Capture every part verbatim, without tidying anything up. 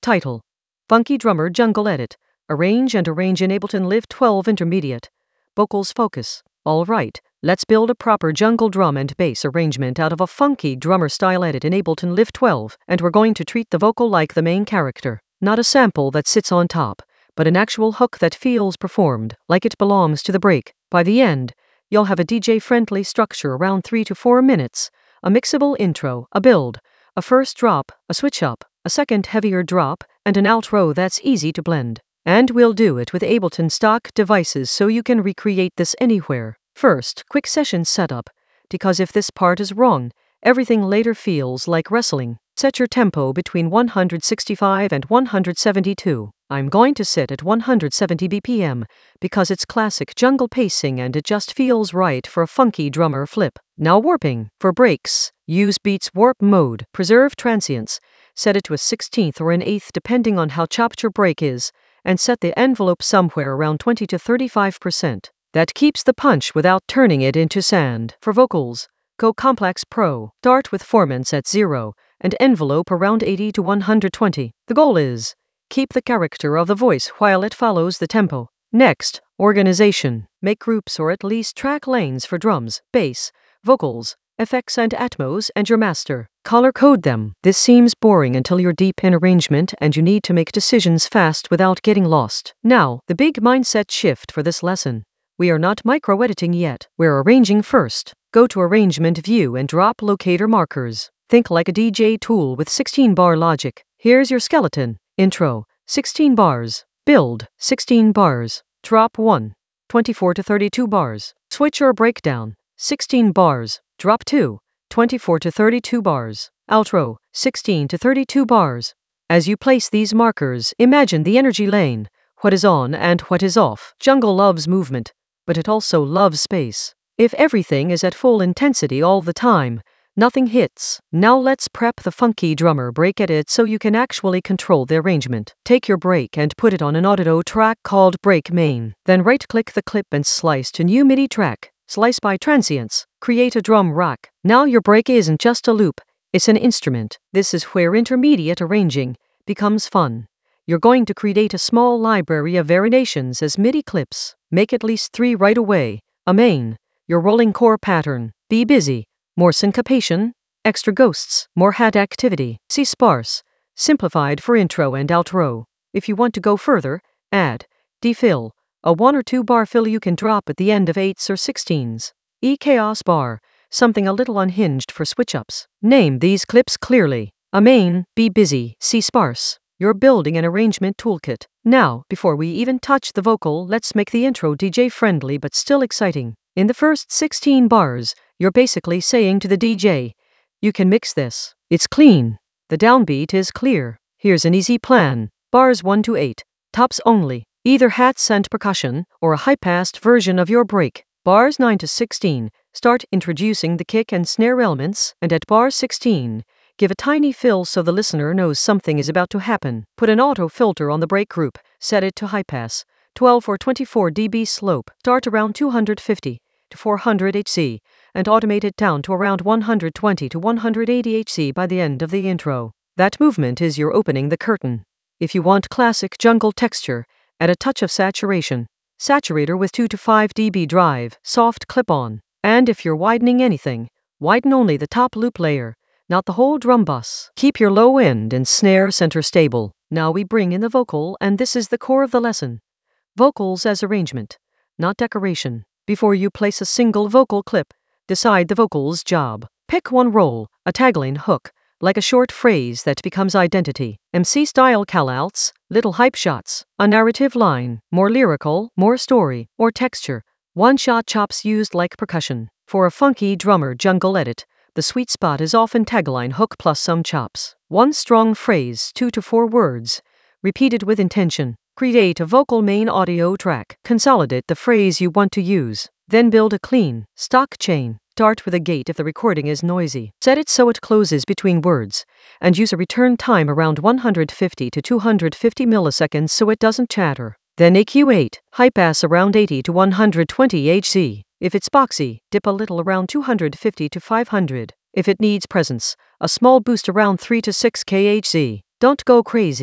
Title: Funky Drummer Jungle Edit. Arrange and arrange in Ableton Live twelve Intermediate. Vocals focus. Alright, let's build a proper jungle drum and bass arrangement out of a funky drummer style edit in Ableton Live twelve, and we're going to treat the vocal like the main character. Not a sample that sits on top, but an actual hook that feels performed, like it belongs to the break. By the end, you'll have a D J-friendly structure around three to four minutes, a mixable intro, a build, a first drop, a switch up, a second heavier drop, and an outro that's easy to blend. And we'll do it with Ableton stock devices so you can recreate this anywhere. First, quick session setup, because if this part is wrong, everything later feels like wrestling. Set your tempo between one hundred sixty-five and one hundred seventy-two. I'm going to sit at one hundred seventy B P M because it's classic jungle pacing and it just feels right for a funky drummer flip. Now warping. For breaks, use Beats Warp mode. Preserve transients. Set it to a sixteenth or an eighth depending on how chopped your break is, and set the envelope somewhere around twenty to thirty-five percent. That keeps the punch without turning it into sand. For vocals, go Complex Pro. Start with formants at zero and envelope around eighty to one hundred twenty. The goal is keep the character of the voice while it follows the tempo. Next, organization. Make groups or at least track lanes for drums, bass, vocals, effects and Atmos and your master. Color code them. This seems boring until you're deep in arrangement and you need to make decisions fast without getting lost. Now, the big mindset shift for this lesson. We are not micro-editing yet. We're arranging first. Go to Arrangement View and drop Locator Markers. Think like a D J tool with sixteen bar logic. Here's your skeleton. Intro, sixteen bars. Build, sixteen bars. Drop one, twenty-four to thirty-two bars. Switch or breakdown, sixteen bars. Drop two, twenty-four to thirty-two bars. Outro, sixteen to thirty-two bars. As you place these markers, imagine the energy lane, what is on and what is off. Jungle loves movement, but it also loves space. If everything is at full intensity all the time, nothing hits. Now let's prep the funky drummer break edit so you can actually control the arrangement. Take your break and put it on an audio track called Break Main. Then right-click the clip and slice to New MIDI track. Slice by transients. Create a drum rack. Now your break isn't just a loop, it's an instrument. This is where intermediate arranging becomes fun. You're going to create a small library of variations as MIDI clips. Make at least three right away. A main, your rolling core pattern. Be busy. More syncopation, extra ghosts, more hat activity. See sparse, simplified for intro and outro. If you want to go further, add defill, a one or two bar fill you can drop at the end of eights or sixteens. E chaos bar, something a little unhinged for switch-ups. Name these clips clearly. A main, be busy, see sparse. You're building an arrangement toolkit. Now, before we even touch the vocal, let's make the intro D J-friendly but still exciting. In the first sixteen bars, you're basically saying to the D J, you can mix this. It's clean. The downbeat is clear. Here's an easy plan. Bars one to eight. Tops only. Either hats and percussion, or a high-passed version of your break. Bars nine to sixteen. Start introducing the kick and snare elements, and at bar sixteen, give a tiny fill so the listener knows something is about to happen. Put an auto filter on the break group. Set it to high pass. twelve or twenty-four decibel slope. Start around two hundred fifty to four hundred hertz, and automate it down to around one hundred twenty to one hundred eighty hertz by the end of the intro. That movement is your opening the curtain. If you want classic jungle texture, add a touch of saturation. Saturator with two to five decibel drive, soft clip-on. And if you're widening anything, widen only the top loop layer, not the whole drum bus. Keep your low end and snare center stable. Now we bring in the vocal, and this is the core of the lesson. Vocals as arrangement, not decoration. Before you place a single vocal clip, decide the vocal's job. Pick one role, a tagline hook, like a short phrase that becomes identity. M C-style callouts, little hype shots, a narrative line, more lyrical, more story, or texture. One-shot chops used like percussion. For a funky drummer jungle edit, the sweet spot is often tagline hook plus some chops. One strong phrase, two to four words, repeated with intention. Create a vocal main audio track. Consolidate the phrase you want to use. Then build a clean, stock chain. Start with a gate if the recording is noisy. Set it so it closes between words, and use a return time around one hundred fifty to two hundred fifty milliseconds so it doesn't chatter. Then A Q eight, high pass around eighty to one hundred twenty hertz. If it's boxy, dip a little around two hundred fifty to five hundred. If it needs presence, a small boost around three to six kilohertz. Don't go crazy.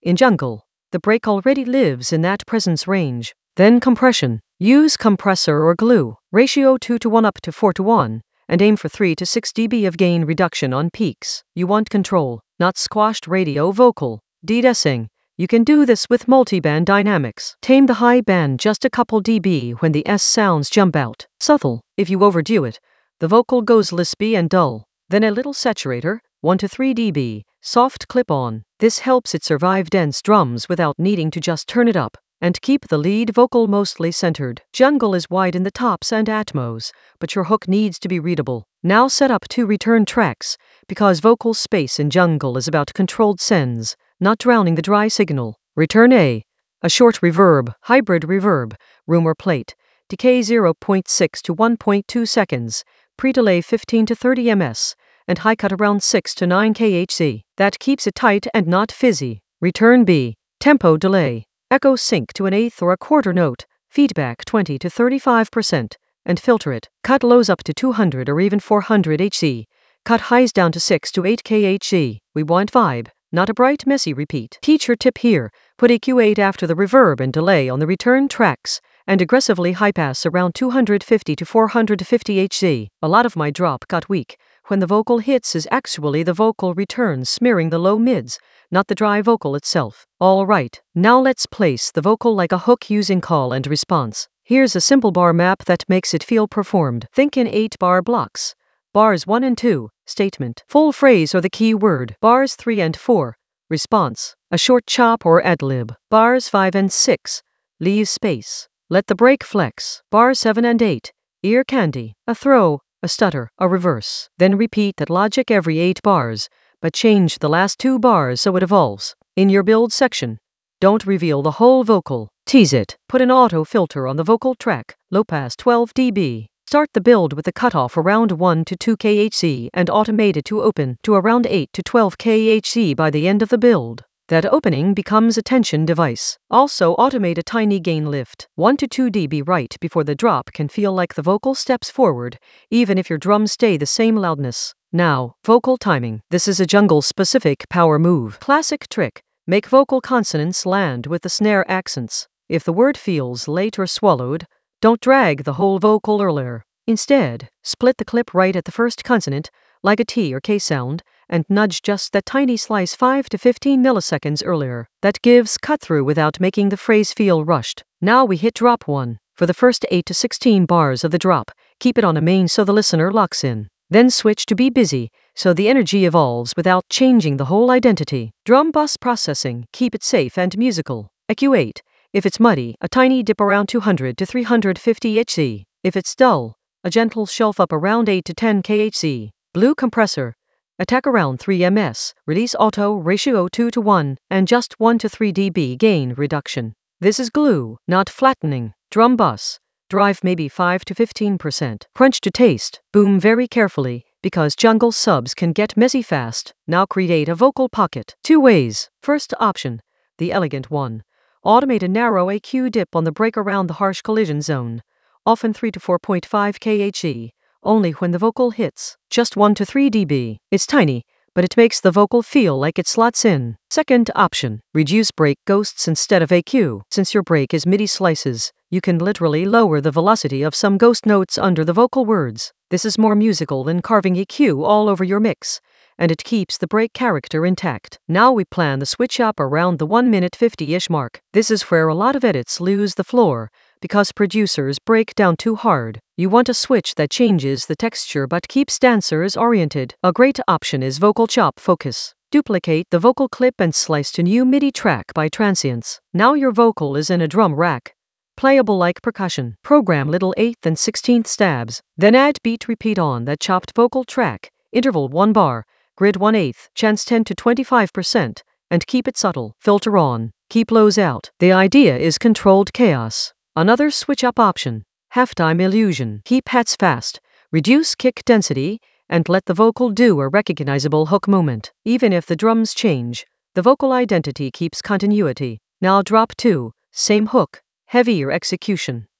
In jungle, the break already lives in that presence range. Then compression. Use compressor or glue, ratio two to one up to four to one, and aim for three to six decibels of gain reduction on peaks. You want control, not squashed radio vocal. De-dessing. You can do this with multiband dynamics. Tame the high band just a couple dB when the S sounds jump out. Subtle. If you overdo it, the vocal goes lispy and dull. Then a little saturator, one to three decibels, soft clip-on. This helps it survive dense drums without needing to just turn it up, and keep the lead vocal mostly centered. Jungle is wide in the tops and atmos, but your hook needs to be readable. Now set up two return tracks, because vocal space in jungle is about controlled sends, not drowning the dry signal. Return A. A short reverb, hybrid reverb, room or plate, decay zero point six to one point two seconds, pre-delay fifteen to thirty milliseconds, and high cut around six to nine kilohertz. That keeps it tight and not fizzy. Return B. Tempo delay, echo sync to an eighth or a quarter note, feedback twenty to thirty-five percent, and filter it. Cut lows up to two hundred or even four hundred hertz. Cut highs down to six to eight kilohertz. We want vibe, not a bright messy repeat. Teacher tip here, put E Q eight after the reverb and delay on the return tracks, and aggressively high pass around two hundred fifty to four hundred fifty hertz. A lot of my drop got weak when the vocal hits is actually the vocal returns smearing the low mids, not the dry vocal itself. Alright, now let's place the vocal like a hook using call and response. Here's a simple bar map that makes it feel performed. Think in eight bar blocks. Bars one and two, statement, full phrase or the key word. Bars three and four, response, a short chop or ad-lib. Bars five and six, leave space. Let the break flex. Bars seven and eight, ear candy, a throw, a stutter, a reverse. Then repeat that logic every eight bars, but change the last two bars so it evolves. In your build section, don't reveal the whole vocal. Tease it. Put an auto filter on the vocal track, low pass twelve decibels. Start the build with a cutoff around one to two kilohertz and automate it to open to around eight to twelve kilohertz by the end of the build. That opening becomes a tension device. Also automate a tiny gain lift, one to two decibels right before the drop can feel like the vocal steps forward, even if your drums stay the same loudness. Now, vocal timing. This is a jungle-specific power move. Classic trick. Make vocal consonants land with the snare accents. If the word feels late or swallowed, don't drag the whole vocal earlier. Instead, split the clip right at the first consonant, like a T or K sound, and nudge just that tiny slice five to fifteen milliseconds earlier. That gives cut-through without making the phrase feel rushed. Now we hit drop one. For the first eight to sixteen bars of the drop, keep it on a main so the listener locks in. Then switch to be busy, so the energy evolves without changing the whole identity. Drum bus processing, keep it safe and musical. E Q eight. If it's muddy, a tiny dip around two hundred to three hundred fifty hertz. If it's dull, a gentle shelf up around eight to ten kilohertz. Blue compressor. Attack around three milliseconds. Release auto ratio two to one, and just one to three decibel gain reduction. This is glue, not flattening. Drum bus. Drive maybe five to fifteen percent. Crunch to taste. Boom very carefully, because jungle subs can get messy fast. Now create a vocal pocket. Two ways. First option, the elegant one. Automate a narrow E Q dip on the break around the harsh collision zone, often three to four point five kilohertz, only when the vocal hits, just one to three decibels. It's tiny, but it makes the vocal feel like it slots in. Second option, reduce break ghosts instead of E Q. Since your break is MIDI slices, you can literally lower the velocity of some ghost notes under the vocal words. This is more musical than carving E Q all over your mix, and it keeps the break character intact. Now we plan the switch up around the one minute fifty-ish mark. This is where a lot of edits lose the floor, because producers break down too hard. You want a switch that changes the texture but keeps dancers oriented. A great option is Vocal Chop Focus. Duplicate the vocal clip and slice to new MIDI track by transients. Now your vocal is in a drum rack, playable like percussion. Program little eighth and sixteenth stabs, then add beat repeat on that chopped vocal track, interval one bar, grid one eighth, chance ten to twenty-five percent, and keep it subtle. Filter on, keep lows out. The idea is controlled chaos. Another switch up option, halftime illusion. Keep hats fast, reduce kick density, and let the vocal do a recognizable hook moment. Even if the drums change, the vocal identity keeps continuity. Now drop two, same hook, heavier execution.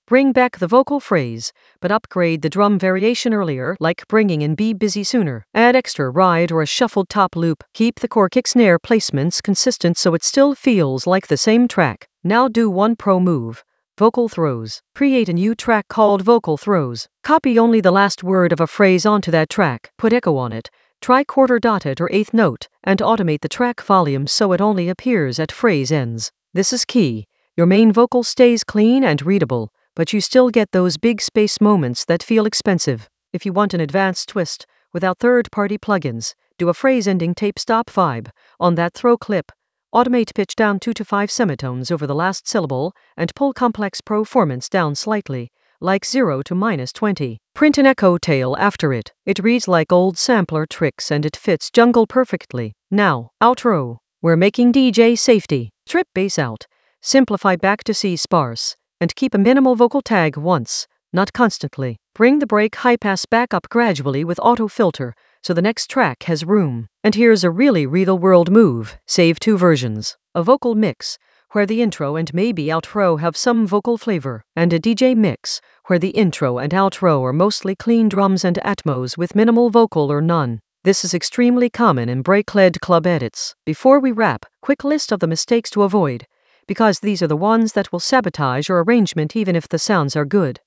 Bring back the vocal phrase, but upgrade the drum variation earlier, like bringing in Be Busy sooner. Add extra ride or a shuffled top loop. Keep the core kick snare placements consistent so it still feels like the same track. Now do one pro move. Vocal throws. Create a new track called Vocal Throws. Copy only the last word of a phrase onto that track. Put echo on it. Try quarter dotted or eighth note, and automate the track volume so it only appears at phrase ends. This is key. Your main vocal stays clean and readable, but you still get those big space moments that feel expensive. If you want an advanced twist, without third-party plugins, do a phrase-ending tape stop vibe. On that throw clip, automate pitch down two to five semitones over the last syllable, and pull complex performance down slightly, like zero to minus twenty. Print an echo tail after it. It reads like old sampler tricks and it fits jungle perfectly. Now, outro. We're making D J safety. Strip bass out. Simplify back to C sparse. And keep a minimal vocal tag once, not constantly. Bring the break high pass back up gradually with auto filter, so the next track has room. And here's a really real world move. Save two versions. A vocal mix, where the intro and maybe outro have some vocal flavor, and a D J mix, where the intro and outro are mostly clean drums and atmos with minimal vocal or none. This is extremely common in break-led club edits. Before we wrap, quick list of the mistakes to avoid, because these are the ones that will sabotage your arrangement even if the sounds are good.